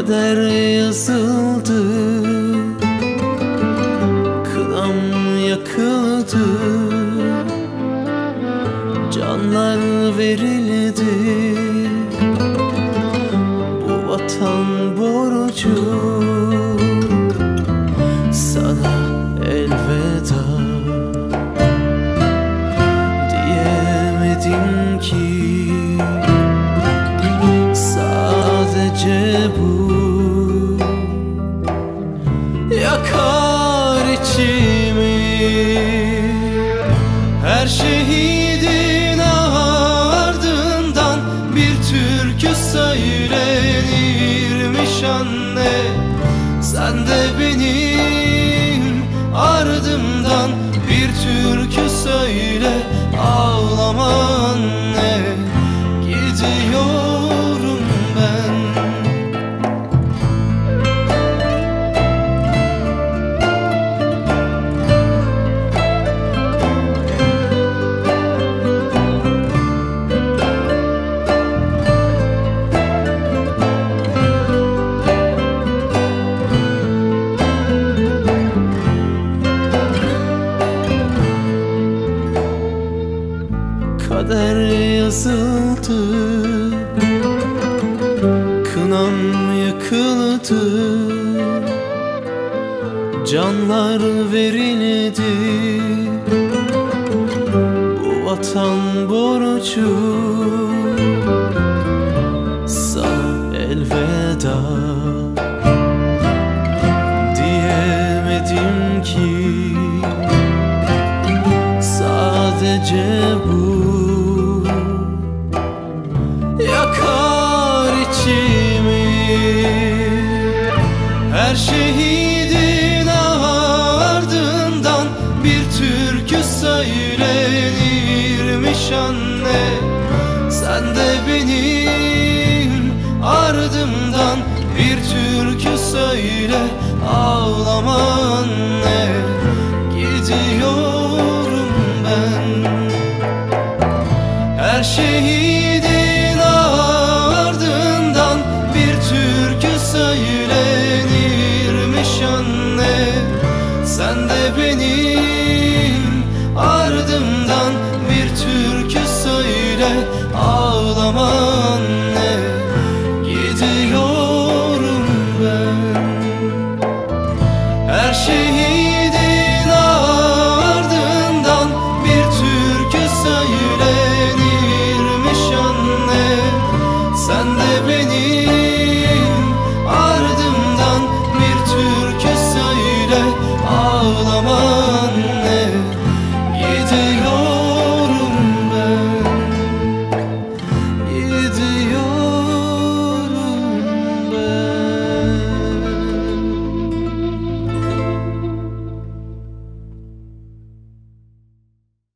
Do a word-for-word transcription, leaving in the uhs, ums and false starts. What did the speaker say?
Kader yazıldı, kınam yakıldı, canlar verildi. Bu vatan borcu, sana elveda diyemedim ki. Sadece bu yakar içimi. Her şehidin ardından bir türkü söylenirmiş anne. Sen de benim ardımdan bir türkü söyle, ağlama anne. Gidiyorum ben. Kader yazıldı, kınam yakıldı, canlar verildi. Bu vatan borcu, sana elveda diyemedim ki. Sadece bu yakar içimi. Her şehidin ardından bir türkü söylenirmiş anne. Sen de benim ardımdan bir türkü söyle, ağlama anne. Gidiyorum ben. Her şehidin ardından bir türkü söylenirmiş anne. Sen de benim ardımdan bir türkü söyle, ağlama anne. Gidiyorum ben. Her şehidin ardından bir türkü söylenirmiş anne. Sen de benim ardımdan bir türkü söyle, ağlama.